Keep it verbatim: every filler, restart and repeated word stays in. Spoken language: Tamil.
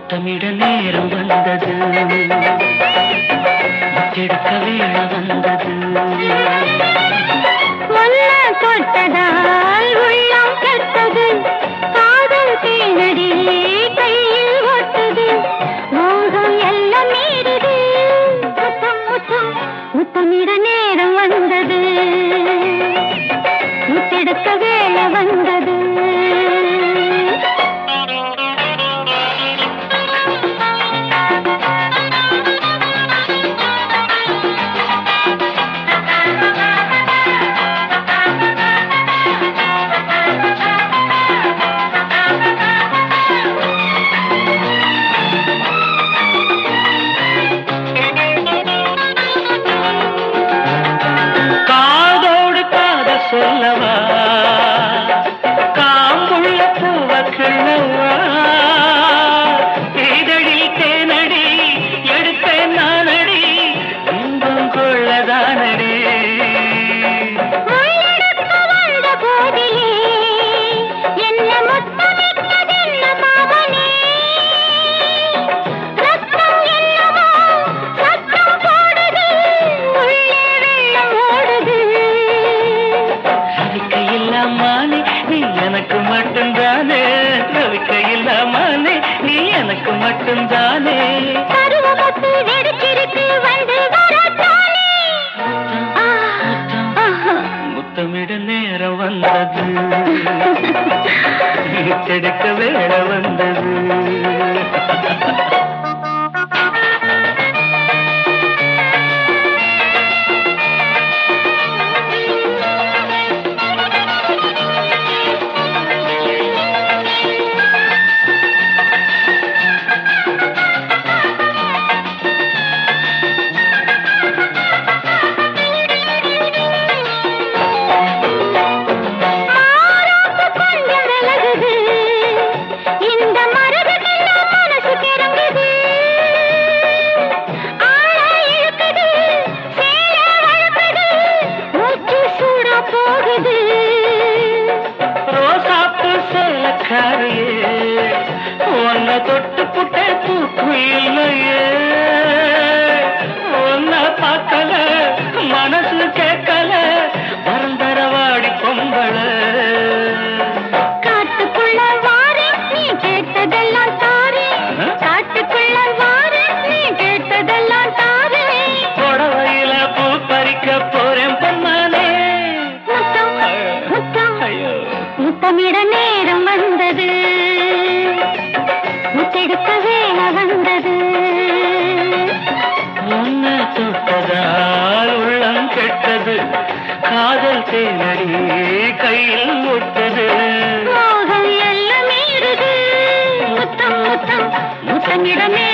முத்தமிட நேரம் வந்தது, முத்தெடுக்க வேலை வந்தது. முன்ன தொட்டதால் உள்ளம் கெட்டது, காதல் தேனடி கையில் ஒட்டது, மோகம் எல்லாம் மீறுது. முத்தம் முத்தம் முத்தமிட நேரம் வந்தது, முத்தெடுக்க வேலை வந்தது. சொல்லவா காம்புள்ள பூவ கிள்ளவா, இதழில் தேனடி எடுப்பேன் நானடி, இன்பம் கொள்ளதானடி. என்ன முத்தமிட்டதென்ன மாமனே, ரத்தம் என்னவோ சத்தம் போடுது, உள்ளே வெள்ளம் ஓடுது. ரவிக்கை இல்லாமலே நீ எனக்கு மட்டும்தானே, ரவிக்கை இல்லாமலே நீ எனக்கு மட்டும்தானே. பருவமொத்து வெடிச்சிருக்கு வந்து வரத்தானே. முத்தமிட நேரம் வந்தது, முத்தெடுக்க வேலை வந்தது. உன்னை தொட்டு புட்ட தூக்கு இல்லையே, உன்னை பார்க்கல மனசு கேட்கல, வரந்தரவாடி பொம்பள. காட்டுக்குள்ள வாரி நீ கேட்டதெல்லாம் தாரி, காட்டுக்குள்ள வாரி நீ கேட்டதெல்லாம் தாரி. புடவையில பூ பறிக்க போறேன் பொன்னானே. முத்தம் முத்தம் முத்தமிட நேரம் வந்தது, முத்தெடுக்க வேலை வந்தது. உன்னை தொட்டதால் உள்ளம் கெட்டது, காதல் தேனடி கையில் ஒட்டது, மோகம் எல்லாம் மீறுது. முத்தம் முத்தம் முத்தமிட